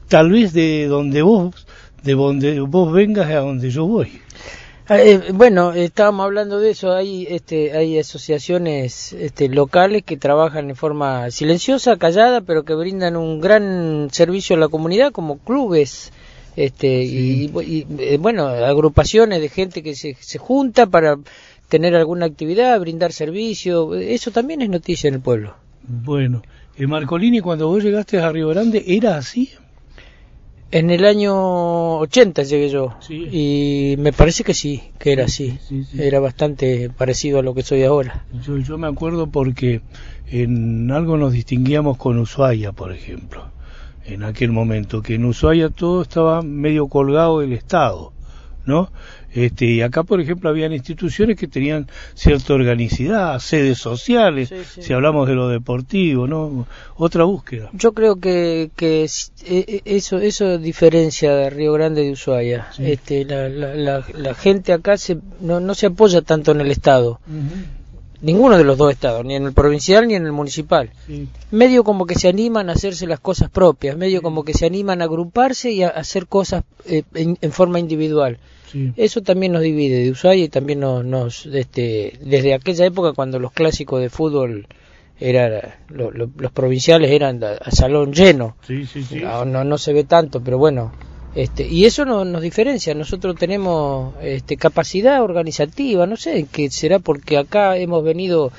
tal vez de donde vos vengas a donde yo voy. Bueno, estábamos hablando de eso. Hay asociaciones locales que trabajan en forma silenciosa, callada, pero que brindan un gran servicio a la comunidad, como clubes, sí. y bueno, agrupaciones de gente que se junta para tener alguna actividad, brindar servicio. Eso también es noticia en el pueblo. Bueno, Marcolini, cuando vos llegaste a Río Grande, ¿era así? En el año 80 llegué yo, sí. Y me parece que sí, que era así, sí. Era bastante parecido a lo que soy ahora. Yo me acuerdo porque en algo nos distinguíamos con Ushuaia, por ejemplo, en aquel momento, que en Ushuaia todo estaba medio colgado del Estado, ¿no? Y acá, por ejemplo, habían instituciones que tenían cierta organicidad, sedes sociales, sí. Si hablamos de lo deportivo, ¿no? Otra búsqueda. Yo creo que eso diferencia de Río Grande de Ushuaia. Sí. La gente acá no se apoya tanto en el Estado. Ninguno de los dos estados, ni en el provincial ni en el municipal. Sí. Medio como que se animan a hacerse las cosas propias, medio como que se animan a agruparse y a hacer cosas en forma individual. Sí. Eso también nos divide de Ushuaia y también desde aquella época cuando los clásicos de fútbol los provinciales eran a salón lleno. Sí. No se ve tanto, pero bueno. Y eso nos diferencia. Nosotros tenemos capacidad organizativa, no sé qué será, porque acá hemos venido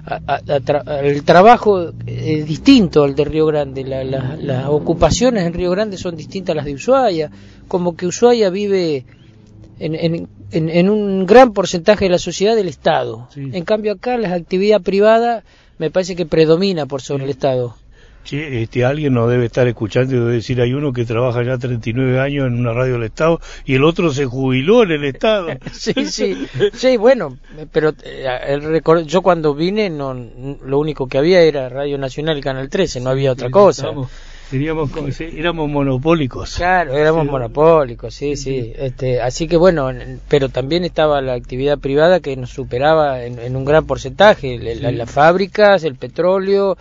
el trabajo distinto al de Río Grande. Las ocupaciones en Río Grande son distintas a las de Ushuaia, como que Ushuaia vive en un gran porcentaje de la sociedad del Estado. Sí. En cambio acá la actividad privada me parece que predomina por sobre el Estado. Sí, alguien nos debe estar escuchando y debe decir, hay uno que trabaja ya 39 años en una radio del Estado y el otro se jubiló en el Estado. Sí, bueno, pero yo cuando vine lo único que había era Radio Nacional y Canal 13, no había otra cosa. Éramos monopólicos. Claro, éramos monopólicos, sí. Así que bueno, pero también estaba la actividad privada que nos superaba en un gran porcentaje, las fábricas, el petróleo,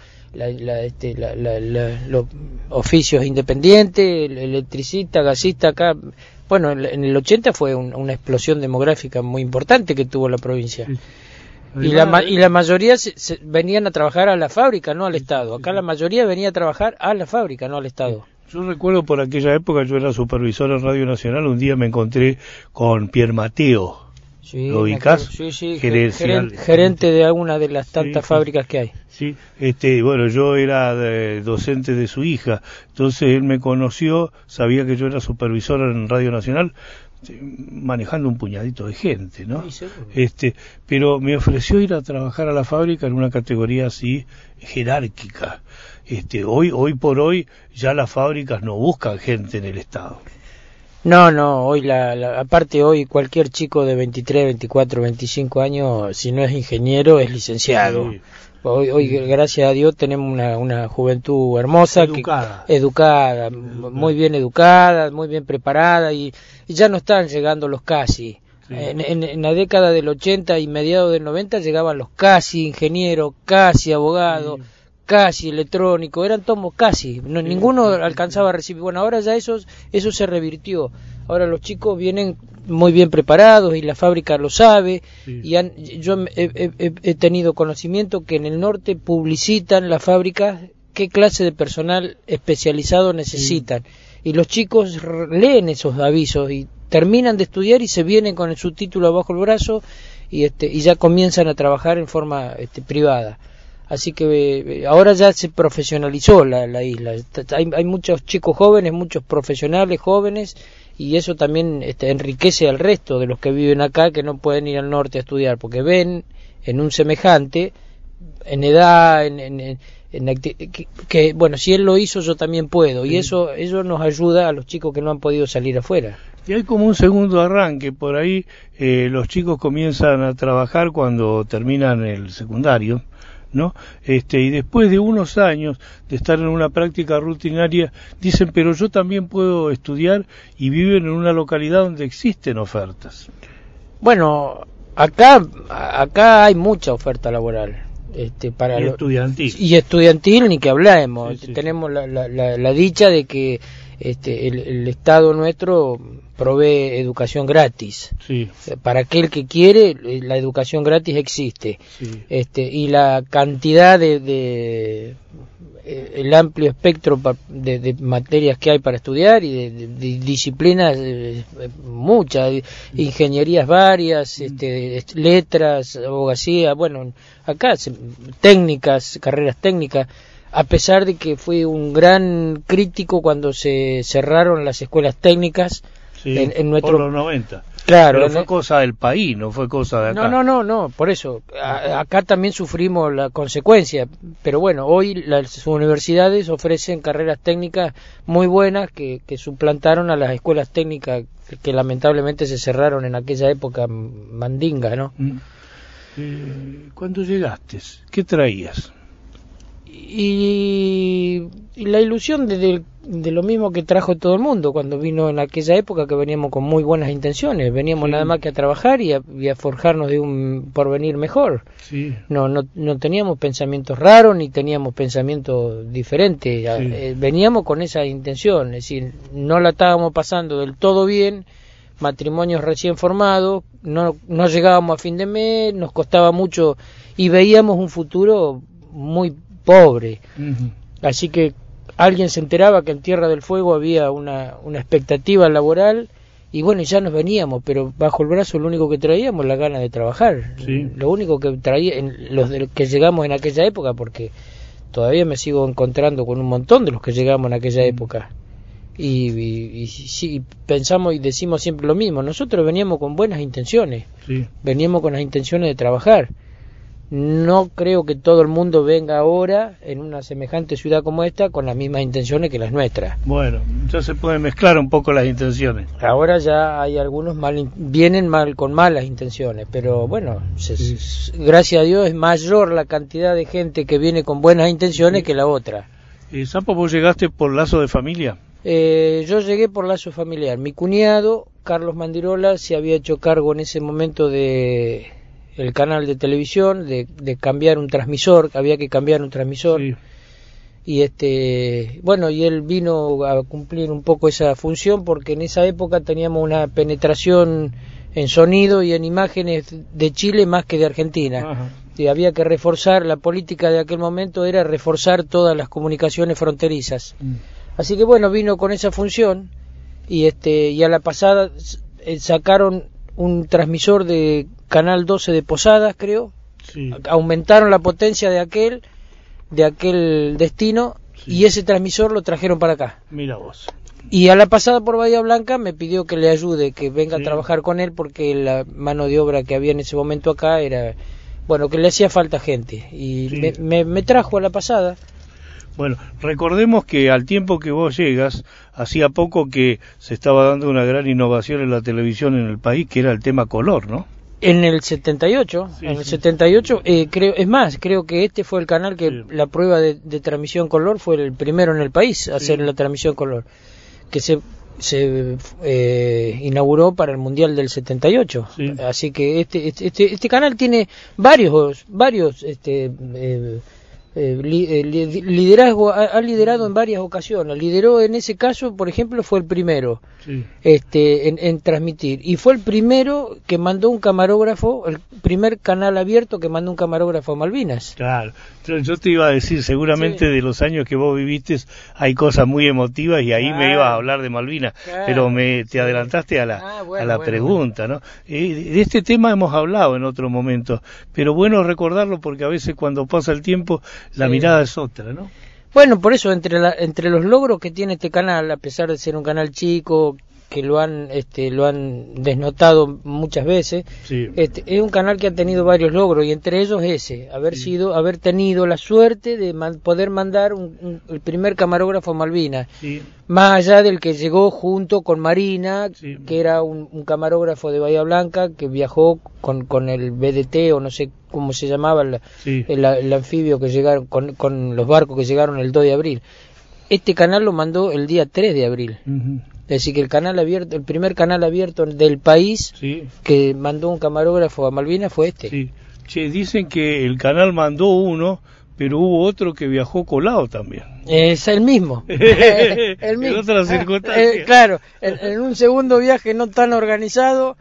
los oficios independientes, el electricista, gasista acá. Bueno, en el 80 fue una explosión demográfica muy importante que tuvo la provincia. Sí. Y la mayoría venían a trabajar a la fábrica, no al Estado. Acá la mayoría venía a trabajar a la fábrica, no al Estado. Yo recuerdo por aquella época, yo era supervisor en Radio Nacional, un día me encontré con Pierre Mateo. Sí, ¿lo ubicás? Sí, gerente de alguna de las tantas fábricas que hay. Sí, bueno, yo era docente de su hija, entonces él me conoció, sabía que yo era supervisor en Radio Nacional, manejando un puñadito de gente, ¿no? Sí, pero me ofreció ir a trabajar a la fábrica en una categoría así jerárquica. Hoy por hoy ya las fábricas no buscan gente en el Estado. No, hoy aparte hoy cualquier chico de 23, 24, 25 años, si no es ingeniero, es licenciado. Sí. Hoy gracias a Dios tenemos una juventud hermosa, educada, muy bien educada, muy bien preparada y ya no están llegando los casi. Sí. En la década del 80 y mediados del 90 llegaban los casi ingenieros, casi abogados, casi electrónicos, eran todos casi, ninguno alcanzaba a recibir. Bueno, ahora ya eso se revirtió. Ahora los chicos vienen muy bien preparados y la fábrica lo sabe. Sí. Y yo he tenido conocimiento que en el norte publicitan las fábricas qué clase de personal especializado necesitan. Sí. Y los chicos leen esos avisos y terminan de estudiar y se vienen con su título bajo el brazo y ya comienzan a trabajar en forma privada. Así que ahora ya se profesionalizó la isla. Hay muchos chicos jóvenes, muchos profesionales jóvenes, y eso también enriquece al resto de los que viven acá, que no pueden ir al norte a estudiar, porque ven en un semejante, en edad, que bueno, si él lo hizo, yo también puedo. Sí. Y eso nos ayuda a los chicos que no han podido salir afuera. Y hay como un segundo arranque, por ahí los chicos comienzan a trabajar cuando terminan el secundario, ¿no? Y después de unos años de estar en una práctica rutinaria, dicen, pero yo también puedo estudiar, y viven en una localidad donde existen ofertas. Bueno, acá hay mucha oferta laboral. Estudiantil. Y estudiantil ni que hablemos. Sí. Tenemos la dicha de que el Estado nuestro provee educación gratis. Sí. Para aquel que quiere, la educación gratis existe. Sí. Y la cantidad de el amplio espectro de materias que hay para estudiar y de disciplinas muchas, ingenierías varias, letras, abogacía, bueno, acá técnicas, carreras técnicas. A pesar de que fui un gran crítico cuando se cerraron las escuelas técnicas, sí, en nuestro... por los 90. Claro. Pero fue cosa del país, no fue cosa de acá. No, por eso. Acá también sufrimos la consecuencia. Pero bueno, hoy las universidades ofrecen carreras técnicas muy buenas que suplantaron a las escuelas técnicas que lamentablemente se cerraron en aquella época mandinga, ¿no? ¿Cuándo llegaste? ¿Qué traías? Y la ilusión de lo mismo que trajo todo el mundo cuando vino en aquella época, que veníamos con muy buenas intenciones, veníamos nada más que a trabajar y a forjarnos de un porvenir mejor. Sí. No teníamos pensamientos raros ni teníamos pensamientos diferentes, sí. Veníamos con esa intención, es decir, no la estábamos pasando del todo bien, matrimonios recién formados, no llegábamos a fin de mes, nos costaba mucho y veíamos un futuro muy pobre. Así que alguien se enteraba que en Tierra del Fuego había una expectativa laboral y bueno, ya nos veníamos, pero bajo el brazo lo único que traíamos la gana de trabajar. Sí. Lo único que traía los que llegamos en aquella época, porque todavía me sigo encontrando con un montón de los que llegamos en aquella época. Y sí, pensamos y decimos siempre lo mismo, nosotros veníamos con buenas intenciones, sí. Veníamos con las intenciones de trabajar. No creo que todo el mundo venga ahora en una semejante ciudad como esta con las mismas intenciones que las nuestras. Bueno, ya se pueden mezclar un poco las intenciones. Ahora ya hay algunos vienen con malas intenciones, pero bueno, gracias a Dios es mayor la cantidad de gente que viene con buenas intenciones que la otra. Sampo, ¿vos llegaste por lazo de familia? Yo llegué por lazo familiar. Mi cuñado, Carlos Mandirola, se había hecho cargo en ese momento de el canal de televisión, de cambiar un transmisor, había que cambiar un transmisor. Sí. Y bueno, y él vino a cumplir un poco esa función porque en esa época teníamos una penetración en sonido y en imágenes de Chile más que de Argentina. Ajá. Y había que reforzar, la política de aquel momento era reforzar todas las comunicaciones fronterizas. Así que bueno, vino con esa función y a la pasada sacaron un transmisor de Canal 12 de Posadas, creo. Sí. Aumentaron la potencia de aquel destino, sí. Y ese transmisor lo trajeron para acá. Mira vos. Y a la pasada por Bahía Blanca me pidió que le ayude, que venga a trabajar con él porque la mano de obra que había en ese momento acá era, bueno, que le hacía falta gente y sí. me trajo a la pasada. Bueno, recordemos que al tiempo que vos llegas, hacía poco que se estaba dando una gran innovación en la televisión en el país, que era el tema color, ¿no? En el 78, sí, en el 78, creo que este fue el canal que la prueba de transmisión color fue el primero en el país a hacer la transmisión color, que se inauguró para el Mundial del 78. Sí. Así que este canal tiene varios liderazgo, ha liderado en varias ocasiones. Lideró en ese caso, por ejemplo, fue el primero en transmitir y fue el primero que mandó un camarógrafo, el primer canal abierto que mandó un camarógrafo a Malvinas. Claro, yo te iba a decir, seguramente de los años que vos viviste hay cosas muy emotivas y ahí me ibas a hablar de Malvinas, pero te adelantaste a la pregunta, ¿no? De este tema hemos hablado en otro momento, pero bueno recordarlo porque a veces cuando pasa el tiempo la mirada es otra, ¿no? Bueno, por eso entre los logros que tiene este canal, a pesar de ser un canal chico, que lo han desnotado muchas veces, es un canal que ha tenido varios logros y entre ellos haber tenido la suerte de poder mandar el primer camarógrafo a Malvinas, más allá del que llegó junto con Marina, que era un camarógrafo de Bahía Blanca que viajó con el BDT o no sé cómo se llamaba el anfibio que llegaron con los barcos que llegaron el 2 de abril. Este canal lo mandó el día 3 de abril. Es decir, que el primer canal abierto del país que mandó un camarógrafo a Malvinas fue este. Sí. Che, dicen que el canal mandó uno, pero hubo otro que viajó colado también. Es el mismo. El mismo. En otras circunstancias. Claro, en un segundo viaje no tan organizado,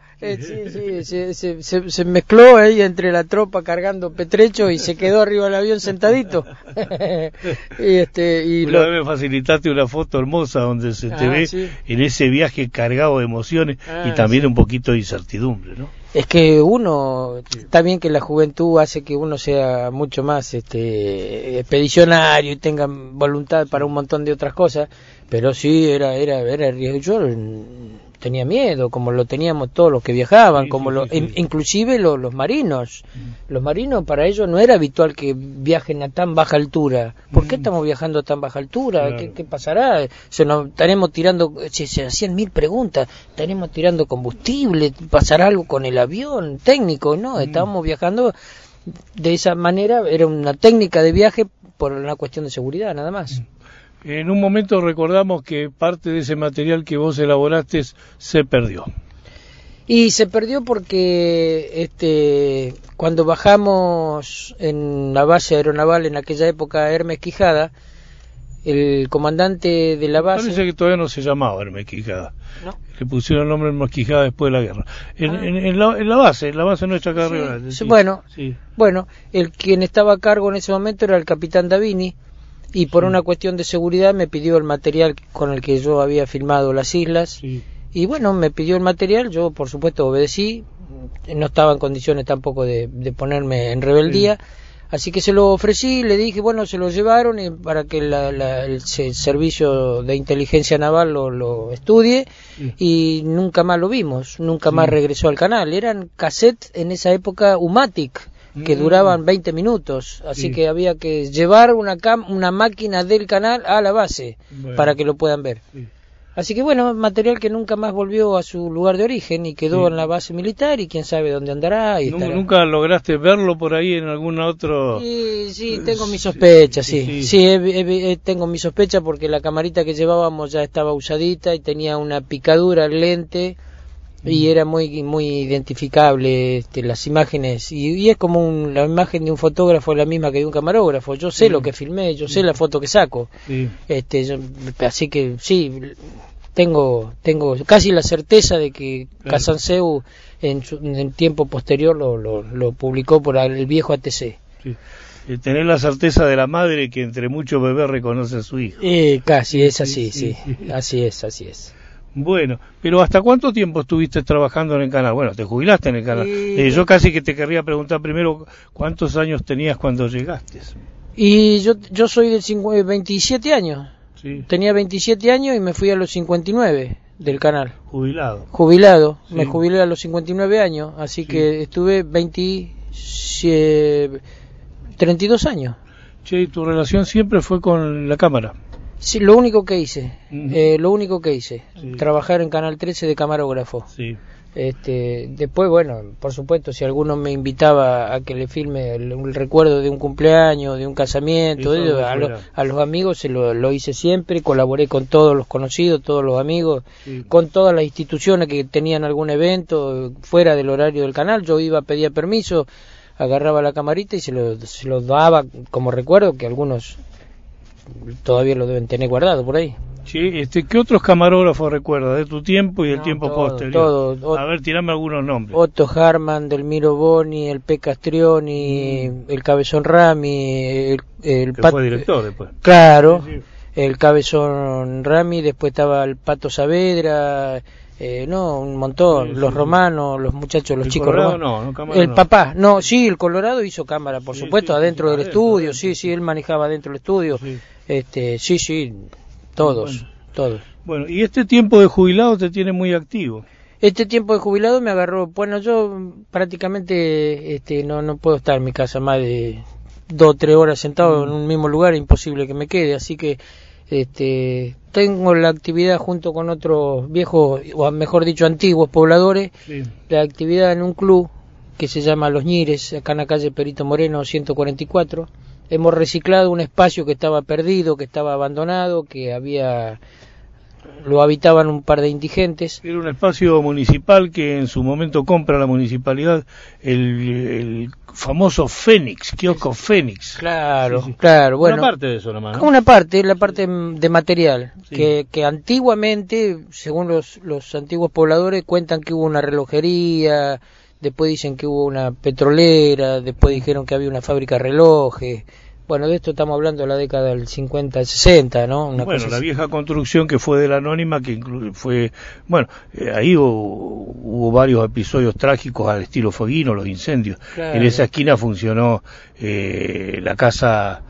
se mezcló ahí entre la tropa cargando petrecho y se quedó arriba del avión sentadito. y una vez me facilitaste una foto hermosa donde se te ve en ese viaje cargado de emociones y también un poquito de incertidumbre, ¿no? Es que uno, está bien que la juventud hace que uno sea mucho más expedicionario y tenga voluntad para un montón de otras cosas, pero sí era riesgo. Yo tenía miedo, como lo teníamos todos los que viajaban, inclusive los marinos. Los marinos, para ellos no era habitual que viajen a tan baja altura. ¿Por qué estamos viajando a tan baja altura? Claro. ¿Qué pasará? Estaremos tirando, se hacían 1000 preguntas, estaremos tirando combustible, pasará algo con el avión técnico, ¿no? Estábamos viajando de esa manera, era una técnica de viaje por una cuestión de seguridad, nada más. En un momento recordamos que parte de ese material que vos elaboraste se perdió. Y se perdió porque cuando bajamos en la base aeronaval en aquella época, Hermes Quijada, el comandante de la base... Parece que todavía no se llamaba Hermes Quijada. ¿No? Le pusieron el nombre Hermes Quijada después de la guerra. En la base nuestra carrera. Sí. Bueno, quien estaba a cargo en ese momento era el capitán Davini, y por una cuestión de seguridad me pidió el material con el que yo había filmado las islas, y bueno, me pidió el material, yo por supuesto obedecí, no estaba en condiciones tampoco de ponerme en rebeldía, así que se lo ofrecí, le dije, bueno, se lo llevaron y para que el servicio de inteligencia naval lo estudie, y nunca más lo vimos, nunca más regresó al canal. Eran cassettes en esa época Umatic, que duraban 20 minutos, así que había que llevar una máquina del canal a la base para que lo puedan ver. Así que bueno, material que nunca más volvió a su lugar de origen y quedó en la base militar, y quién sabe dónde andará. ¿Nunca lograste verlo por ahí en algún otro...? Sí, tengo mis sospechas, tengo mis sospechas porque la camarita que llevábamos ya estaba usadita y tenía una picadura al lente, y era muy identificable las imágenes, y es como la imagen de un fotógrafo es la misma que de un camarógrafo. Yo sé lo que filmé, yo sé la foto que saco, así que sí, tengo casi la certeza de que Casanseu en tiempo posterior lo publicó por el viejo ATC. Tener la certeza de la madre que entre muchos bebés reconoce a su hijo. Casi es así, así es. Bueno, pero ¿hasta cuánto tiempo estuviste trabajando en el canal? Bueno, te jubilaste en el canal. Yo casi que te querría preguntar primero, ¿cuántos años tenías cuando llegaste? Y yo soy de 27 años. Tenía 27 años y me fui a los 59 del canal. Jubilado. Me jubilé a los 59 años, así que estuve 32 años. Che, ¿tu relación siempre fue con la cámara? Sí, lo único que hice, trabajar en Canal 13 de camarógrafo. Después, bueno, por supuesto, si alguno me invitaba a que le filme el recuerdo de un cumpleaños, de un casamiento, a los amigos lo hice siempre, colaboré con todos los conocidos, todos los amigos, con todas las instituciones que tenían algún evento fuera del horario del canal. Yo iba, pedía permiso, agarraba la camarita y se lo daba como recuerdo, que algunos todavía lo deben tener guardado por ahí. ¿Qué otros camarógrafos recuerdas de tu tiempo y del tiempo posterior? A ver, tirame algunos nombres. Otto Harman, Delmiro Boni, el P. Castrioni, el Cabezón Rami, fue director después. Claro, el Cabezón Rami, después estaba el Pato Saavedra, un montón, los romanos, los muchachos, los chicos romanos. El papá, el Colorado hizo cámara, por supuesto, adentro del estudio, él manejaba dentro del estudio, todos. Bueno, y este tiempo de jubilado te tiene muy activo. Este tiempo de jubilado me agarró, bueno, yo prácticamente no puedo estar en mi casa más de 2 o 3 horas sentado en un mismo lugar, imposible que me quede, así que tengo la actividad junto con otros viejos, o mejor dicho antiguos pobladores, la actividad en un club que se llama Los Ñires, acá en la calle Perito Moreno 144. Hemos reciclado un espacio que estaba perdido, que estaba abandonado, que había lo habitaban un par de indigentes. Era un espacio municipal que en su momento compra la municipalidad el famoso Fénix, kiosco Fénix. Claro, claro. Bueno, una parte de eso nomás, ¿no? Una parte, la parte de material, Sí. que antiguamente, según los antiguos pobladores, cuentan que hubo una relojería, después dicen que hubo una petrolera, después dijeron que había una fábrica de relojes. Bueno, de esto estamos hablando de la década del 50, 60, ¿no? Bueno, la vieja construcción que fue de la Anónima, que fue, bueno, ahí hubo varios episodios trágicos al estilo Fueguino, los incendios. Claro. En esa esquina funcionó la casa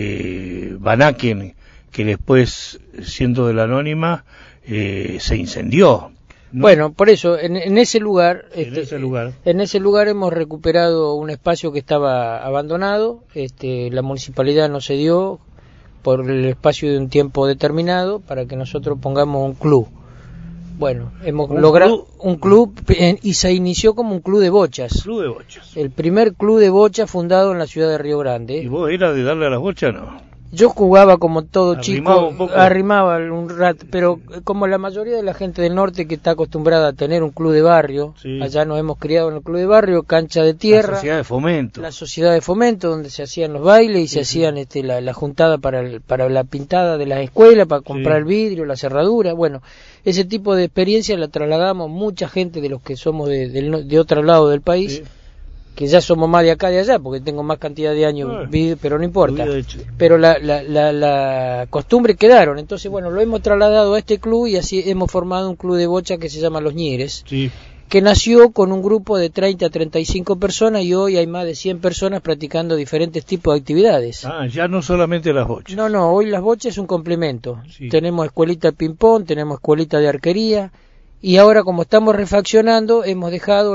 Banaken, que después, siendo de la Anónima, se incendió, ¿no? Bueno, por eso, en ese lugar, en ese lugar hemos recuperado un espacio que estaba abandonado. La municipalidad nos cedió por el espacio de un tiempo determinado para que nosotros pongamos un club. Bueno, hemos logrado un club y se inició como un club de bochas. Club de bochas. El primer club de bochas fundado en la ciudad de Río Grande. ¿Y vos eras de darle a las bochas, no? Yo jugaba como todo chico, un poco. arrimaba un rato, pero como la mayoría de la gente del norte que está acostumbrada a tener un club de barrio, Sí. allá nos hemos criado en el club de barrio, cancha de tierra, La sociedad de fomento. la sociedad de fomento donde se hacían los bailes y se hacían la juntada para la pintada de las escuelas, para comprar el vidrio, la cerradura. Bueno, ese tipo de experiencia la trasladamos mucha gente de los que somos de otro lado del país. Sí. Que ya somos más de acá de allá, porque tengo más cantidad de años, pero no importa. Pero la costumbre quedaron. Entonces, bueno, lo hemos trasladado a este club y así hemos formado un club de bocha que se llama Los Ñires, Sí. que nació con un grupo de 30 a 35 personas y hoy hay más de 100 personas practicando diferentes tipos de actividades. Ah, ya no solamente las bochas. No, hoy las bochas es un complemento. Sí. Tenemos escuelita de ping-pong, tenemos escuelita de arquería. Y ahora, como estamos refaccionando, hemos dejado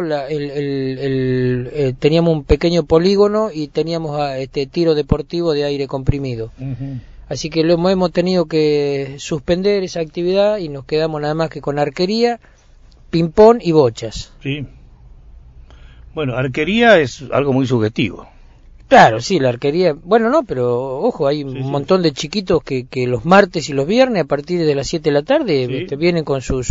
teníamos un pequeño polígono y teníamos tiro deportivo de aire comprimido. Uh-huh. Así que hemos tenido que suspender esa actividad y nos quedamos nada más que con arquería, ping-pong y bochas. Sí. Bueno, arquería es algo muy subjetivo. Claro, sí, la arquería. Bueno, no, pero ojo, hay un montón de chiquitos que los martes y los viernes a partir de las 7 de la tarde vienen con sus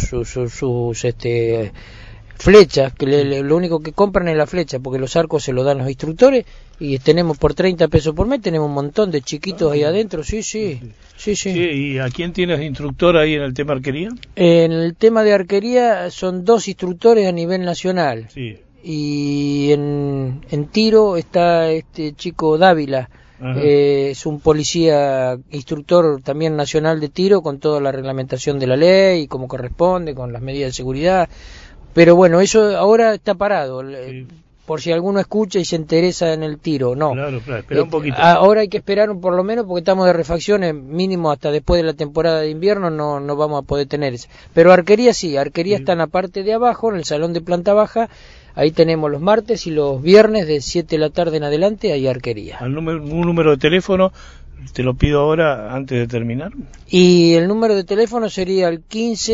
flechas, que lo único que compran es la flecha, porque los arcos se los dan los instructores y tenemos por 30 pesos por mes, tenemos un montón de chiquitos ahí adentro, sí. ¿Y a quién tienes instructor ahí en el tema arquería? En el tema de arquería son 2 instructores a nivel nacional. Sí. Y en tiro está este chico Dávila, es un policía instructor también nacional de tiro con toda la reglamentación de la ley, como corresponde, con las medidas de seguridad, pero bueno, eso ahora está parado, por si alguno escucha y se interesa en el tiro, no. Claro, espera un poquito. Ahora hay que esperar por lo menos porque estamos de refacciones, mínimo hasta después de la temporada de invierno no vamos a poder tener eso. Pero arquería está en la parte de abajo, en el salón de planta baja. Ahí tenemos los martes y los viernes de 7 de la tarde en adelante, hay arquería. Un número de teléfono, te lo pido ahora antes de terminar. Y el número de teléfono sería el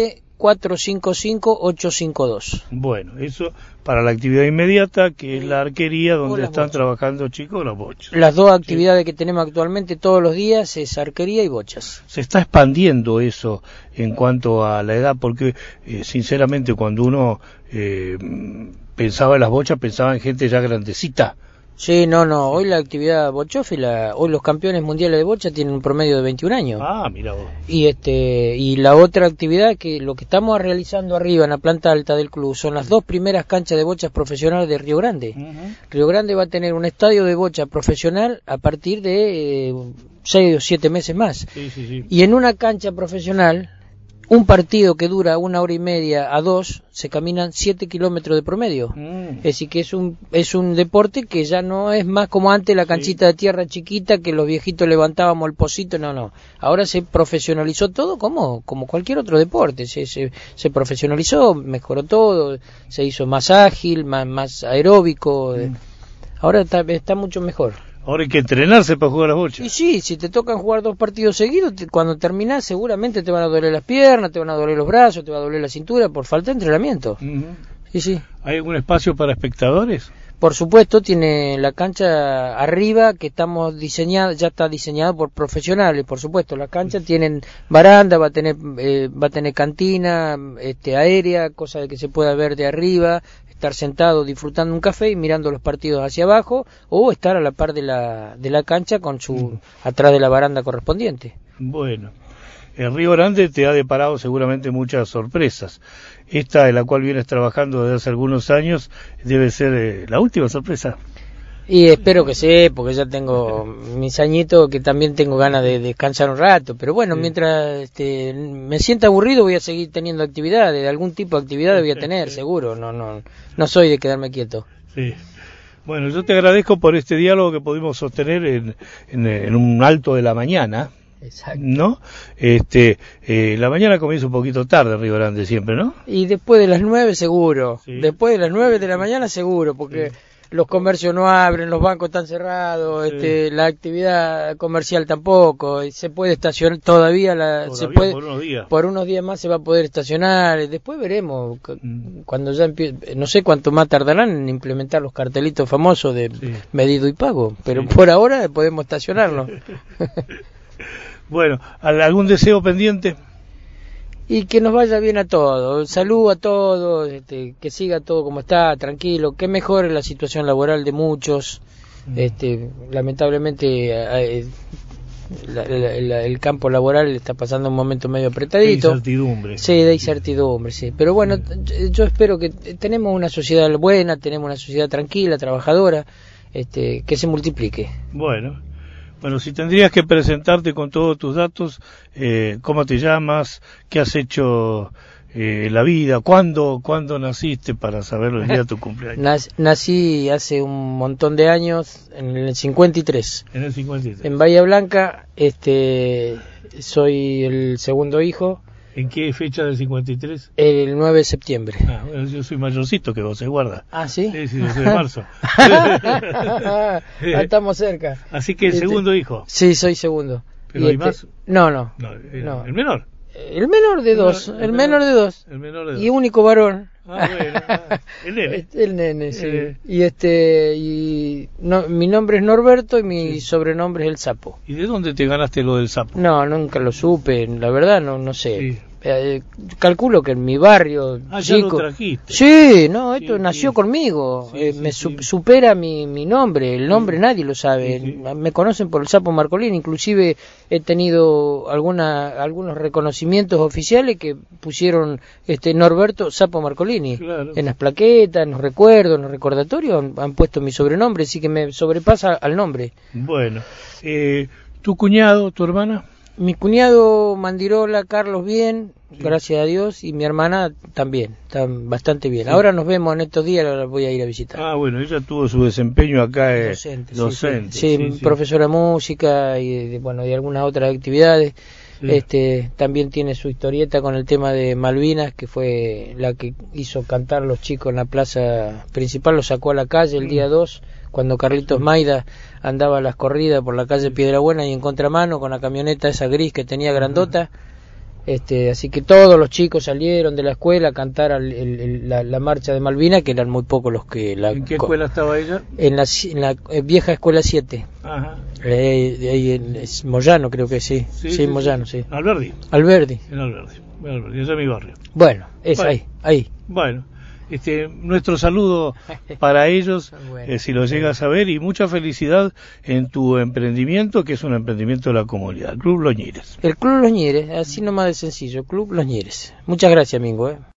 15-455-852. Bueno, eso para la actividad inmediata, que es la arquería, donde están trabajando chicos las bochas. Las dos actividades que tenemos actualmente todos los días es arquería y bochas. Se está expandiendo eso en cuanto a la edad, porque sinceramente cuando uno pensaba en las bochas, pensaba en gente ya grandecita. Sí, no, hoy la actividad bochófila, hoy los campeones mundiales de bocha tienen un promedio de 21 años. Ah, mira vos. Y la otra actividad, que lo que estamos realizando arriba en la planta alta del club, son las 2 primeras canchas de bochas profesionales de Río Grande. Río Grande va a tener un estadio de bocha profesional a partir de 6 o 7 meses más. Sí. Y en una cancha profesional, un partido que dura 1 hora y media a 2, se caminan 7 kilómetros de promedio. Es decir, que es un deporte que ya no es más como antes la canchita de tierra chiquita que los viejitos levantábamos el pocito, no. Ahora se profesionalizó todo como cualquier otro deporte. Se profesionalizó, mejoró todo, se hizo más ágil, más aeróbico. Ahora está mucho mejor. Ahora hay que entrenarse para jugar a las bochas. Y sí, si te tocan jugar 2 partidos seguidos, cuando terminás seguramente te van a doler las piernas, te van a doler los brazos, te va a doler la cintura por falta de entrenamiento. Sí. ¿Hay algún espacio para espectadores? Por supuesto, tiene la cancha arriba que ya está diseñada por profesionales, por supuesto. Las canchas tienen baranda, va a tener cantina, aérea, cosa de que se pueda ver de arriba, estar sentado disfrutando un café y mirando los partidos hacia abajo, o estar a la par de la cancha con atrás de la baranda correspondiente. Bueno, el Río Grande te ha deparado seguramente muchas sorpresas. Esta, en la cual vienes trabajando desde hace algunos años, debe ser la última sorpresa. Y espero que sí, porque ya tengo mis añitos que también tengo ganas de descansar un rato. Pero bueno, sí. Mientras me sienta aburrido voy a seguir teniendo actividades, de algún tipo de actividad voy a tener, seguro. No soy de quedarme quieto. Sí. Bueno, yo te agradezco por este diálogo que pudimos sostener en un alto de la mañana. Exacto. ¿No? La mañana comienza un poquito tarde en Río Grande siempre, ¿no? Y después de las 9 seguro. Sí. Después de las 9 de la mañana seguro, porque los comercios no abren, los bancos están cerrados, la actividad comercial tampoco, y se puede estacionar todavía por unos días más se va a poder estacionar. Después veremos cuando ya no sé cuánto más tardarán en implementar los cartelitos famosos de medido y pago, pero por ahora podemos estacionarlo. Bueno, ¿algún deseo pendiente? Y que nos vaya bien a todos, salud a todos, que siga todo como está, tranquilo, que mejore la situación laboral de muchos. Lamentablemente el campo laboral está pasando un momento medio apretadito. De incertidumbre. Sí, de incertidumbre, sí. Pero bueno, yo espero que tenemos una sociedad buena, tenemos una sociedad tranquila, trabajadora, que se multiplique. Bueno, si tendrías que presentarte con todos tus datos, ¿cómo te llamas? ¿Qué has hecho en la vida? ¿Cuándo naciste para saberlo el día de tu cumpleaños? Nací hace un montón de años, en el 53. En el 53. En Bahía Blanca, soy el segundo hijo. ¿En qué fecha del 53? El 9 de septiembre. Bueno, yo soy mayorcito que vos, guarda. ¿Ah, sí? Sí, yo soy de marzo. Estamos cerca. Así que el segundo hijo. Sí, soy segundo. ¿Pero hay más? No. ¿El menor? El menor de dos. El menor de dos. Y único varón. El nene. El nene, sí. Y mi nombre es Norberto y mi sobrenombre es el Sapo. ¿Y de dónde te ganaste lo del Sapo? No, nunca lo supe, la verdad no sé. Sí. Calculo que en mi barrio chico. Ya lo trajiste. Sí, no, esto nació conmigo. Supera mi nombre, el nombre nadie lo sabe. Sí. Me conocen por el Sapo Marcolini, inclusive he tenido algunos reconocimientos oficiales que pusieron Norberto Sapo Marcolini. Claro. En las plaquetas, en los recuerdos, en los recordatorios han puesto mi sobrenombre, así que me sobrepasa al nombre. Bueno, ¿tu cuñado, tu hermana? Mi cuñado Mandirola, Carlos, bien, gracias a Dios, y mi hermana también, están bastante bien. Sí. Ahora nos vemos en estos días, ahora voy a ir a visitar. Bueno, ella tuvo su desempeño acá, docente. Sí, profesora de música y de algunas otras actividades. Sí. También tiene su historieta con el tema de Malvinas, que fue la que hizo cantar a los chicos en la plaza principal, lo sacó a la calle el día 2, cuando Carlitos Maida andaba a las corridas por la calle Piedrabuena y en contramano con la camioneta esa gris que tenía grandota. Así que todos los chicos salieron de la escuela a cantar la marcha de Malvinas, que eran muy pocos los que ¿En qué escuela estaba ella? En la vieja escuela 7. Ajá. Ahí en Moyano, creo que sí. Sí, Moyano, sí. Alberdi. En Alberdi, ese es mi barrio. Bueno, ahí. Bueno. Nuestro saludo para ellos, si lo llegas a ver, y mucha felicidad en tu emprendimiento, que es un emprendimiento de la comunidad, Club Los Ñires. El Club Los Ñires, así nomás de sencillo, Club Los Ñires. Muchas gracias, Mingo.